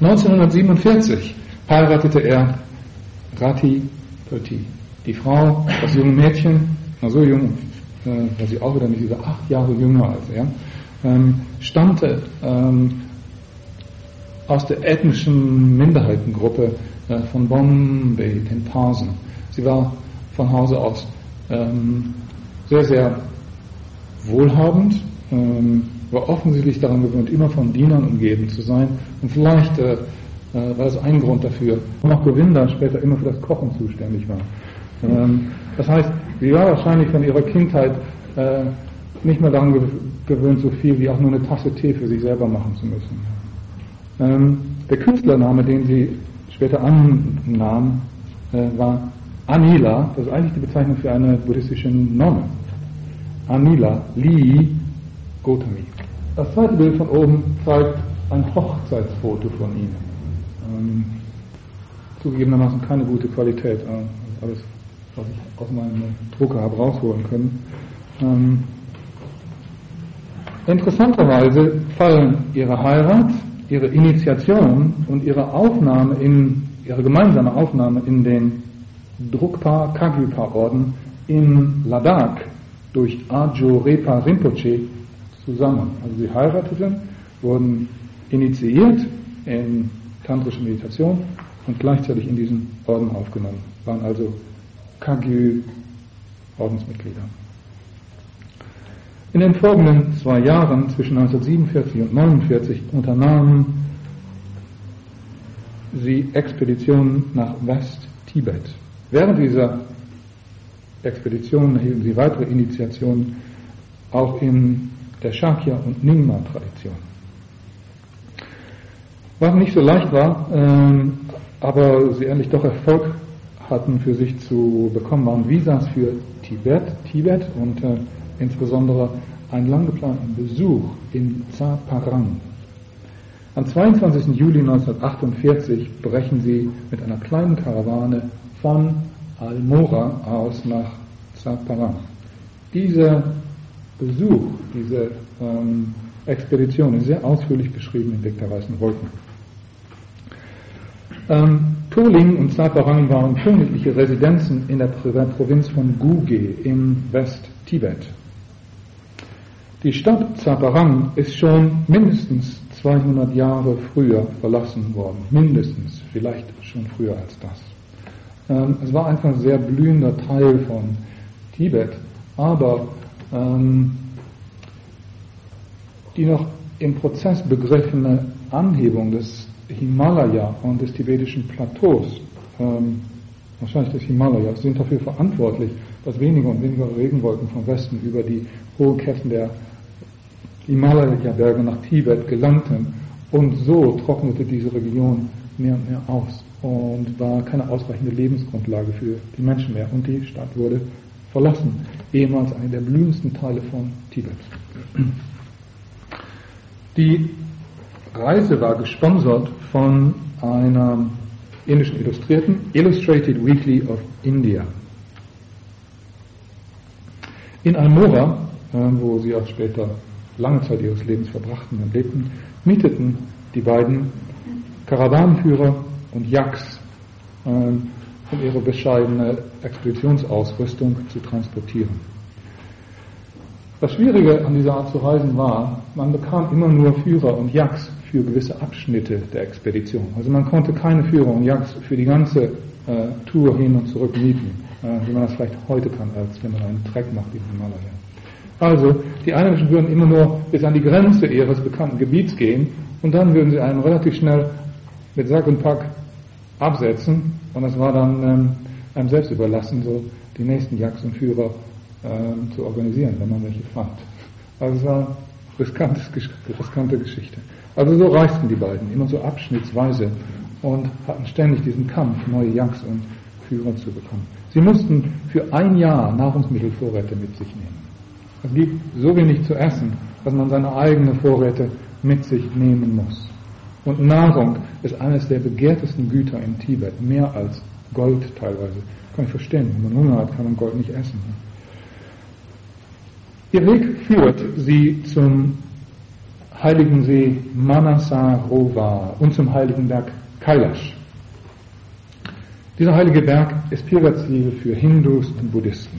1947 heiratete er Rati Petit. Die Frau, das junge Mädchen, so jung, war sie auch wieder nicht, dieser 8 Jahre jünger als er, stammte aus der ethnischen Minderheitengruppe von Bombay, den Parsen. Sie war von Hause aus sehr, sehr wohlhabend, war offensichtlich daran gewöhnt, immer von Dienern umgeben zu sein. Und vielleicht war das ein Grund dafür, warum auch Govinda später immer für das Kochen zuständig war. Das heißt, sie war wahrscheinlich von ihrer Kindheit nicht mehr daran gewöhnt, so viel wie auch nur eine Tasse Tee für sich selber machen zu müssen. Der Künstlername, den sie später annahm, war Anila. Das ist eigentlich die Bezeichnung für eine buddhistische Nonne. Anila Lee Gotami. Das zweite Bild von oben zeigt ein Hochzeitsfoto von ihnen. Zugegebenermaßen keine gute Qualität. Alles, was ich aus meinem Drucker habe rausholen können. Interessanterweise fallen ihre Heirat, ihre Initiation und ihre gemeinsame Aufnahme in den Drukpa Kagyupa Orden in Ladakh durch Ajo Repa Rinpoche zusammen. Also sie heirateten, wurden initiiert in tantrische Meditation und gleichzeitig in diesen Orden aufgenommen, waren also Kagyu Ordensmitglieder. In den folgenden 2 Jahren, zwischen 1947 und 1949, unternahmen sie Expeditionen nach West-Tibet. Während dieser Expeditionen erhielten sie weitere Initiationen auch in der Shakya- und Nyingma-Tradition. Was nicht so leicht war, aber sie endlich doch Erfolg hatten für sich zu bekommen, waren Visas für Tibet und insbesondere einen lang geplanten Besuch in Zaparang. Am 22. Juli 1948 brechen sie mit einer kleinen Karawane von Almora aus nach Zaparang. Dieser Besuch, diese Expedition ist sehr ausführlich beschrieben im Weg der Weißen Wolken. Tuling und Zaparang waren königliche Residenzen in der Provinz von Guge im West-Tibet. Die Stadt Zaparang ist schon mindestens 200 Jahre früher verlassen worden. Mindestens, vielleicht schon früher als das. Es war einfach ein sehr blühender Teil von Tibet, aber die noch im Prozess begriffene Anhebung des Himalaya und des tibetischen Plateaus, wahrscheinlich des Himalaya, sind dafür verantwortlich, dass weniger und weniger Regenwolken vom Westen über die hohen Ketten der Himalaya-Berge nach Tibet gelangten, und so trocknete diese Region mehr und mehr aus und war keine ausreichende Lebensgrundlage für die Menschen mehr, und die Stadt wurde verlassen, ehemals eine der blühendsten Teile von Tibet. Die Reise war gesponsert von einer indischen Illustrierten, Illustrated Weekly of India. In Almora, wo sie auch später lange Zeit ihres Lebens verbrachten und lebten, mieteten die beiden Karawanenführer und Yaks, um ihre bescheidene Expeditionsausrüstung zu transportieren. Das Schwierige an dieser Art zu reisen war, man bekam immer nur Führer und Yaks für gewisse Abschnitte der Expedition. Also man konnte keine Führer und Yaks für die ganze Tour hin und zurück mieten, wie man das vielleicht heute kann, als wenn man einen Trek macht im Himalaya. Also, die Einheimischen würden immer nur bis an die Grenze ihres bekannten Gebiets gehen, und dann würden sie einen relativ schnell mit Sack und Pack absetzen, und das war dann einem selbst überlassen, so die nächsten Yaks und Führer zu organisieren, wenn man welche fand. Also es war eine riskante Geschichte. Also so reisten die beiden, immer so abschnittsweise, und hatten ständig diesen Kampf, neue Yaks und Führer zu bekommen. Sie mussten für 1 Jahr Nahrungsmittelvorräte mit sich nehmen. Es gibt so wenig zu essen, dass man seine eigenen Vorräte mit sich nehmen muss. Und Nahrung ist eines der begehrtesten Güter in Tibet, mehr als Gold teilweise. Kann ich verstehen, wenn man Hunger hat, kann man Gold nicht essen. Ihr Weg führt sie zum heiligen See Manasarovar und zum heiligen Berg Kailash. Dieser heilige Berg ist Pilgerziel für Hindus und Buddhisten.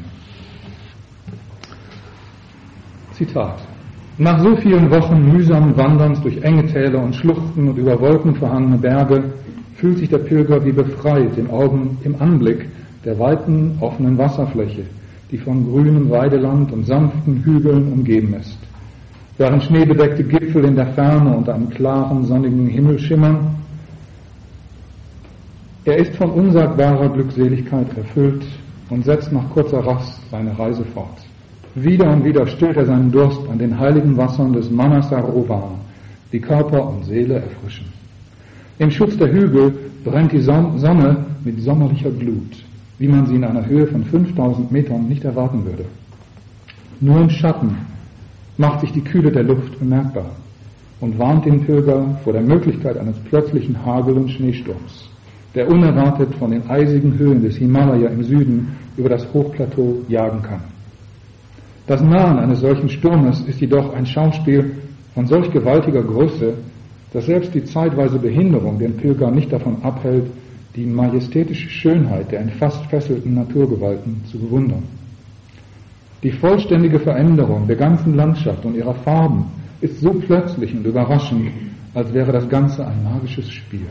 Zitat: Nach so vielen Wochen mühsamen Wanderns durch enge Täler und Schluchten und über Wolken verhangene Berge fühlt sich der Pilger wie befreit im Anblick der weiten, offenen Wasserfläche, die von grünem Weideland und sanften Hügeln umgeben ist. Während schneebedeckte Gipfel in der Ferne unter einem klaren, sonnigen Himmel schimmern. Er ist von unsagbarer Glückseligkeit erfüllt und setzt nach kurzer Rast seine Reise fort. Wieder und wieder stillt er seinen Durst an den heiligen Wassern des Manasarovar, die Körper und Seele erfrischen. Im Schutz der Hügel brennt die Sonne mit sommerlicher Glut, wie man sie in einer Höhe von 5000 Metern nicht erwarten würde. Nur im Schatten macht sich die Kühle der Luft bemerkbar und warnt den Pilger vor der Möglichkeit eines plötzlichen Hagel- und Schneesturms, der unerwartet von den eisigen Höhen des Himalaya im Süden über das Hochplateau jagen kann. Das Nahen eines solchen Sturmes ist jedoch ein Schauspiel von solch gewaltiger Größe, dass selbst die zeitweise Behinderung den Pilger nicht davon abhält, die majestätische Schönheit der in fast fesselten Naturgewalten zu bewundern. Die vollständige Veränderung der ganzen Landschaft und ihrer Farben ist so plötzlich und überraschend, als wäre das Ganze ein magisches Spiel.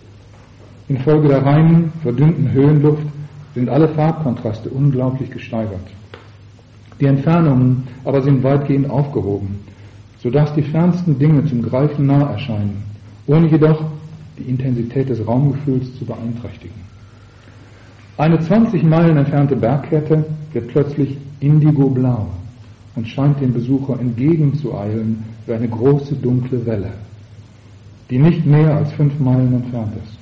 Infolge der reinen, verdünnten Höhenluft sind alle Farbkontraste unglaublich gesteigert. Die Entfernungen aber sind weitgehend aufgehoben, sodass die fernsten Dinge zum Greifen nah erscheinen, ohne jedoch die Intensität des Raumgefühls zu beeinträchtigen. Eine 20 Meilen entfernte Bergkette wird plötzlich indigoblau und scheint dem Besucher entgegenzueilen wie eine große dunkle Welle, die nicht mehr als 5 Meilen entfernt ist.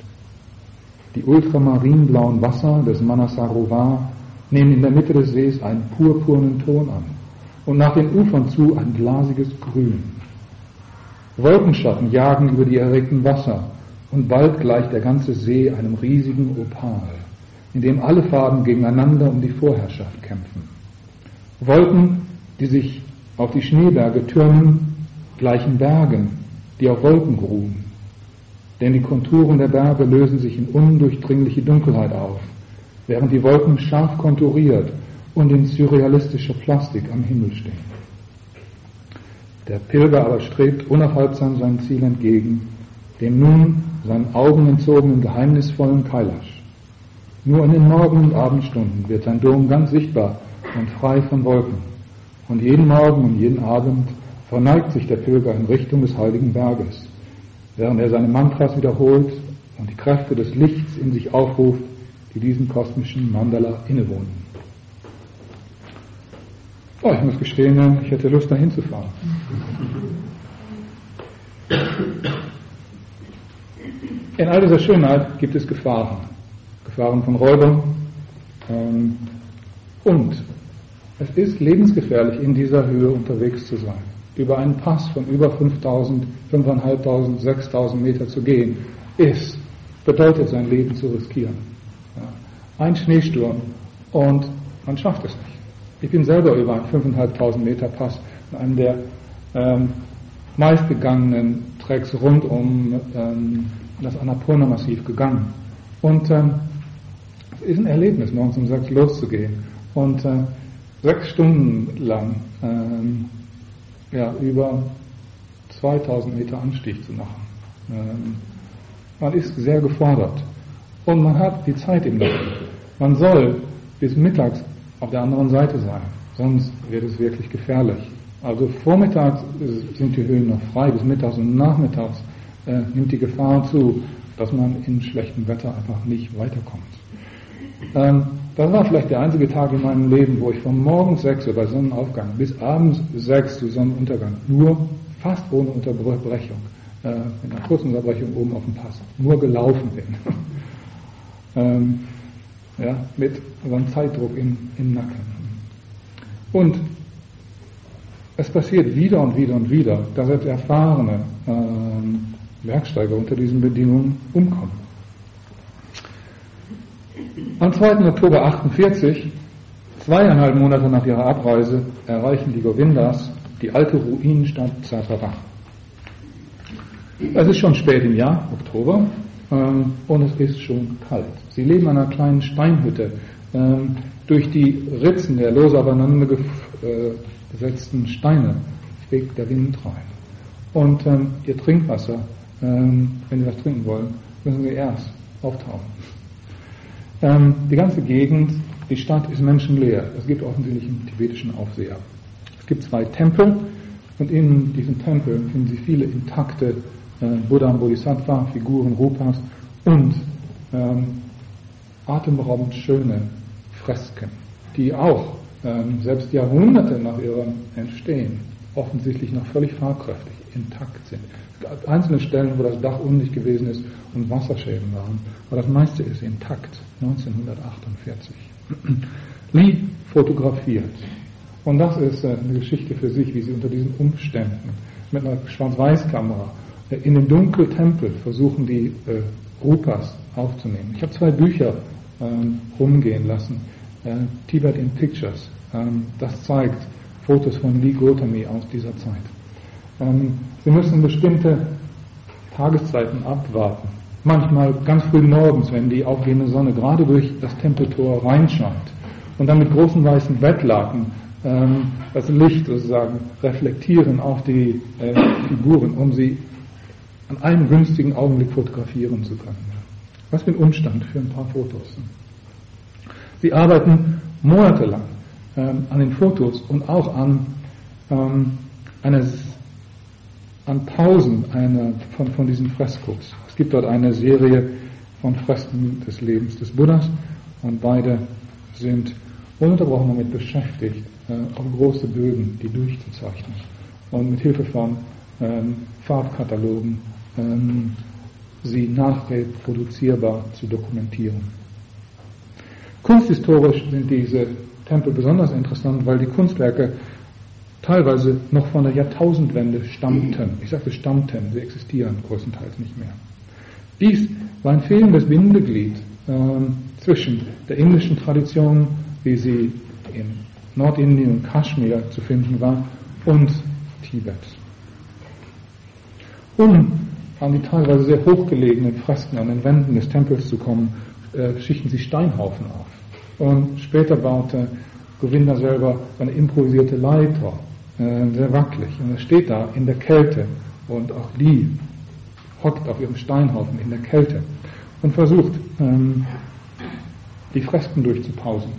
Die ultramarinblauen Wasser des Manasarovar nehmen in der Mitte des Sees einen purpurnen Ton an und nach den Ufern zu ein glasiges Grün. Wolkenschatten jagen über die erregten Wasser und bald gleicht der ganze See einem riesigen Opal, in dem alle Farben gegeneinander um die Vorherrschaft kämpfen. Wolken, die sich auf die Schneeberge türmen, gleichen Bergen, die auf Wolken ruhen. Denn die Konturen der Berge lösen sich in undurchdringliche Dunkelheit auf, während die Wolken scharf konturiert und in surrealistischer Plastik am Himmel stehen. Der Pilger aber strebt unaufhaltsam seinem Ziel entgegen, dem nun seinen Augen entzogenen geheimnisvollen Kailash. Nur in den Morgen- und Abendstunden wird sein Dom ganz sichtbar und frei von Wolken. Und jeden Morgen und jeden Abend verneigt sich der Pilger in Richtung des heiligen Berges, während er seine Mantras wiederholt und die Kräfte des Lichts in sich aufruft, die diesem kosmischen Mandala innewohnen. Oh, ich muss gestehen, ich hätte Lust, dahin zu fahren. In all dieser Schönheit gibt es Gefahren. Gefahren von Räubern. Und es ist lebensgefährlich, in dieser Höhe unterwegs zu sein. Über einen Pass von über 5.000, 5.500, 6.000 Meter zu gehen, bedeutet sein Leben zu riskieren. Ja. Ein Schneesturm und man schafft es nicht. Ich bin selber über einen 5.500 Meter Pass in einem der meistgegangenen Treks rund um das Annapurna-Massiv gegangen. Und es ist ein Erlebnis, morgens um 6 loszugehen und 6 Stunden lang über 2.000 Meter Anstieg zu machen. Man ist sehr gefordert und man hat die Zeit im Nacken. Man soll bis mittags auf der anderen Seite sein, sonst wird es wirklich gefährlich. Also vormittags sind die Höhen noch frei, bis mittags und nachmittags nimmt die Gefahr zu, dass man in schlechtem Wetter einfach nicht weiterkommt. Das war vielleicht der einzige Tag in meinem Leben, wo ich von morgens 6 Uhr bei Sonnenaufgang bis abends 6 zu Sonnenuntergang nur fast ohne Unterbrechung, mit einer kurzen Unterbrechung oben auf dem Pass, nur gelaufen bin. Mit so einem Zeitdruck im Nacken. Und es passiert wieder und wieder und wieder, dass selbst erfahrene Bergsteiger unter diesen Bedingungen umkommen. Am 2. Oktober 1948, 2,5 Monate nach ihrer Abreise, erreichen die Govindas die alte Ruinenstadt Zatara. Es ist schon spät im Jahr, Oktober, und es ist schon kalt. Sie leben in einer kleinen Steinhütte. Durch die Ritzen der lose aufeinander gesetzten Steine fegt der Wind rein. Und ihr Trinkwasser, wenn Sie was trinken wollen, müssen Sie erst auftauchen. Die ganze Gegend, die Stadt ist menschenleer. Es gibt offensichtlich einen tibetischen Aufseher. Es gibt 2 Tempel und in diesen Tempeln finden Sie viele intakte Buddha und Bodhisattva, Figuren, Rupas und atemberaubend schöne Fresken, die auch selbst Jahrhunderte nach ihrem Entstehen offensichtlich noch völlig farbbekräftigt intakt sind. Es gab einzelne Stellen, wo das Dach undicht gewesen ist und Wasserschäden waren, aber das meiste ist intakt, 1948. Lee fotografiert. Und das ist eine Geschichte für sich, wie sie unter diesen Umständen mit einer Schwarz-Weiß-Kamera in dem Dunkeltempel versuchen, die Rupas aufzunehmen. Ich habe 2 Bücher rumgehen lassen, Tibet in Pictures. Das zeigt Fotos von Lee Gotami aus dieser Zeit. Sie müssen bestimmte Tageszeiten abwarten. Manchmal ganz früh morgens, wenn die aufgehende Sonne gerade durch das Tempeltor reinscheint und dann mit großen weißen Bettlaken das Licht sozusagen reflektieren auf die Figuren, um sie an einem günstigen Augenblick fotografieren zu können. Was für ein Umstand für ein paar Fotos. Sie arbeiten monatelang an den Fotos und auch an Pausen von diesen Freskos. Es gibt dort eine Serie von Fresken des Lebens des Buddhas und beide sind ununterbrochen damit beschäftigt, auf große Bögen die durchzuzeichnen und mit Hilfe von Farbkatalogen sie nachreproduzierbar zu dokumentieren. Kunsthistorisch sind diese Tempel besonders interessant, weil die Kunstwerke teilweise noch von der Jahrtausendwende stammten. Ich sagte stammten, sie existieren größtenteils nicht mehr. Dies war ein fehlendes Bindeglied zwischen der indischen Tradition, wie sie in Nordindien und Kaschmir zu finden war, und Tibet. Um an die teilweise sehr hochgelegenen Fresken an den Wänden des Tempels zu kommen, schichten sie Steinhaufen auf. Und später baute Govinda selber eine improvisierte Leiter, sehr wackelig. Und er steht da in der Kälte und auch Lee hockt auf ihrem Steinhaufen in der Kälte und versucht, die Fresken durchzupausen.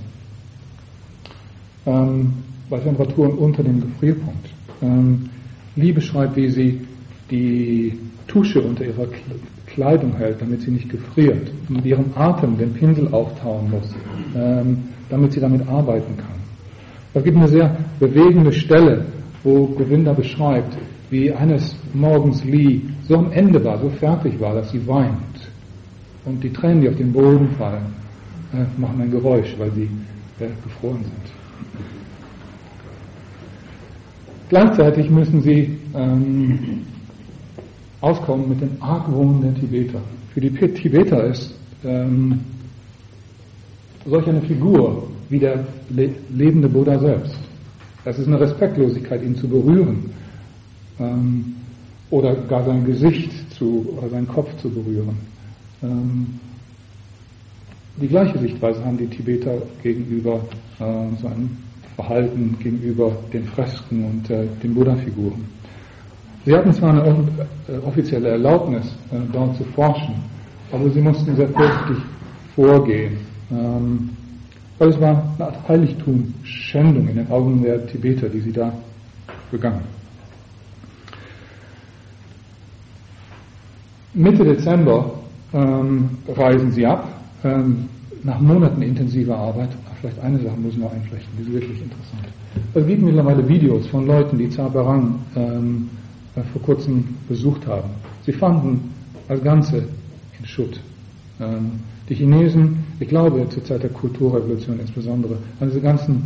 Bei Temperaturen unter dem Gefrierpunkt. Lee beschreibt, wie sie die Tusche unter ihrer Kleidung hält, damit sie nicht gefriert, und mit ihrem Atem den Pinsel auftauen muss, damit sie damit arbeiten kann. Es gibt eine sehr bewegende Stelle, wo Govinda beschreibt, wie eines Morgens Lee so am Ende war, so fertig war, dass sie weint. Und die Tränen, die auf den Boden fallen, machen ein Geräusch, weil sie gefroren sind. Gleichzeitig müssen sie auskommen mit dem Argwohn der Tibeter. Für die Tibeter ist solch eine Figur wie der lebende Buddha selbst. Das ist eine Respektlosigkeit, ihn zu berühren oder gar sein Gesicht oder seinen Kopf zu berühren. Die gleiche Sichtweise haben die Tibeter gegenüber seinem Verhalten, gegenüber den Fresken und den Buddha-Figuren. Sie hatten zwar eine offizielle Erlaubnis, dort zu forschen, aber sie mussten sehr vorsichtig vorgehen, weil es war eine Art Heiligtumsschändung in den Augen der Tibeter, die sie da begangen. Mitte Dezember reisen sie ab, nach Monaten intensiver Arbeit. Vielleicht eine Sache muss ich noch einflechten, die ist wirklich interessant. Es gibt mittlerweile Videos von Leuten, die Zaparang vor kurzem besucht haben. Sie fanden das Ganze in Schutt. Die Chinesen, ich glaube zur Zeit der Kulturrevolution insbesondere, haben diese ganzen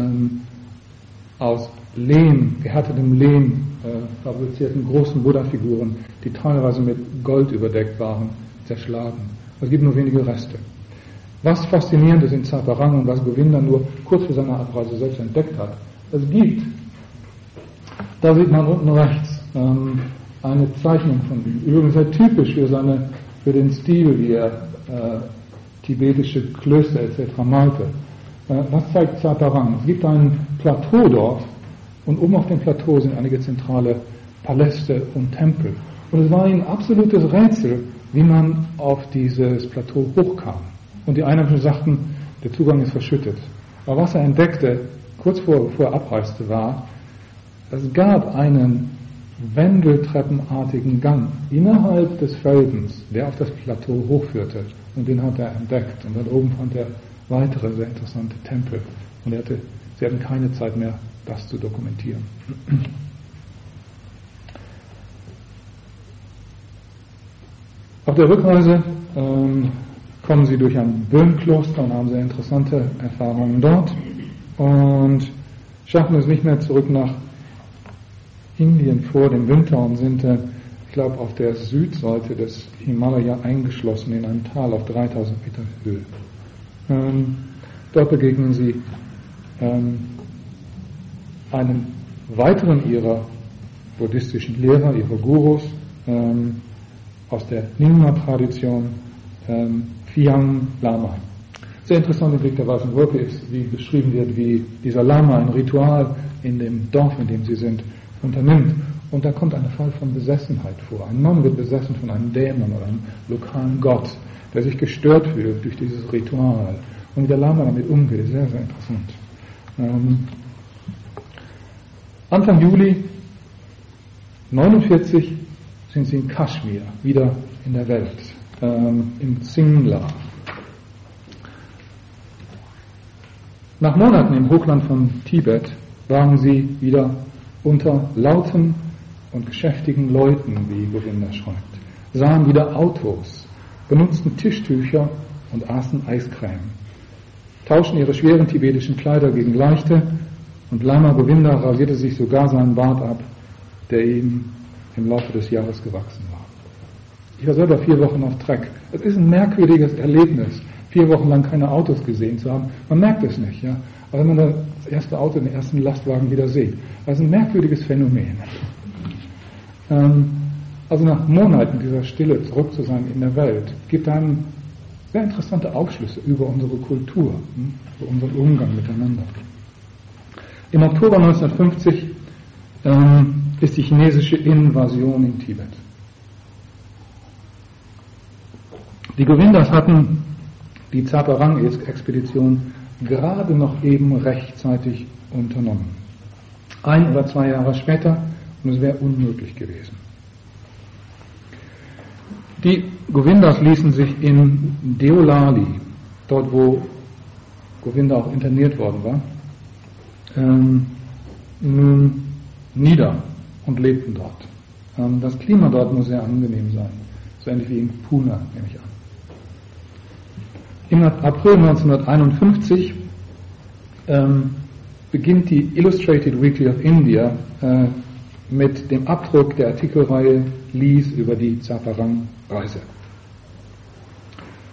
aus Lehm, gehärtetem Lehm fabrizierten großen Buddha-Figuren, die teilweise mit Gold überdeckt waren, zerschlagen. Es gibt nur wenige Reste. Was faszinierend ist in Zaparang und was Govinda nur kurz vor seiner Abreise selbst entdeckt hat, es gibt, da sieht man unten rechts, eine Zeichnung von ihm. Übrigens sehr typisch für den Stil, wie er tibetische Klöster etc. malte. Was zeigt Zaparang? Es gibt ein Plateau dort und oben auf dem Plateau sind einige zentrale Paläste und Tempel. Und es war ihm ein absolutes Rätsel, wie man auf dieses Plateau hochkam. Und die Einheimischen sagten, der Zugang ist verschüttet. Aber was er entdeckte, kurz bevor er abreiste, war, es gab einen wendeltreppenartigen Gang innerhalb des Felsens, der auf das Plateau hochführte. Und den hat er entdeckt. Und dort oben fand er weitere sehr interessante Tempel. Und sie hatten keine Zeit mehr, das zu dokumentieren. Auf der Rückreise kommen sie durch ein Böhm-Kloster und haben sehr interessante Erfahrungen dort und schaffen es nicht mehr zurück nach Indien vor dem Winter und sind, ich glaube, auf der Südseite des Himalaya eingeschlossen in einem Tal auf 3000 Meter Höhe. Dort begegnen sie einem weiteren ihrer buddhistischen Lehrer, ihrer Gurus, aus der Nyingma-Tradition, Phiang Lama. Sehr interessant im Blick der Weißen Wolke ist, wie beschrieben wird, wie dieser Lama ein Ritual in dem Dorf, in dem sie sind, unternimmt. Und da kommt ein Fall von Besessenheit vor. Ein Mann wird besessen von einem Dämon oder einem lokalen Gott, der sich gestört fühlt durch dieses Ritual. Und wie der Lama damit umgeht, ist sehr, sehr interessant. Anfang Juli 1949 sind sie in Kaschmir, wieder in der Welt, in Simla. Nach Monaten im Hochland von Tibet waren sie wieder unter lauten und geschäftigen Leuten, wie Govinda schreibt, sahen wieder Autos, benutzten Tischtücher und aßen Eiscreme, tauschten ihre schweren tibetischen Kleider gegen leichte und Lama Govinda rasierte sich sogar seinen Bart ab, der ihm im Laufe des Jahres gewachsen war. Ich war selber 4 Wochen auf Trek. Es ist ein merkwürdiges Erlebnis, 4 Wochen lang keine Autos gesehen zu haben. Man merkt es nicht, ja. Aber wenn man das erste Auto, den ersten Lastwagen wieder sieht. Das ist ein merkwürdiges Phänomen. Also nach Monaten dieser Stille zurück zu sein in der Welt, gibt einem sehr interessante Aufschlüsse über unsere Kultur, über unseren Umgang miteinander. Im Oktober 1950 ist die chinesische Invasion in Tibet. Die Govindas hatten die Zaparang-Expedition gerade noch eben rechtzeitig unternommen. 1 oder 2 Jahre später, und es wäre unmöglich gewesen. Die Govindas ließen sich in Deolali, dort wo Govinda auch interniert worden war, nun nieder und lebten dort. Das Klima dort muss sehr angenehm sein, so ähnlich wie in Pune, nehme ich an. Im April 1951 beginnt die Illustrated Weekly of India mit dem Abdruck der Artikelreihe Lees über die Zaparang-Reise.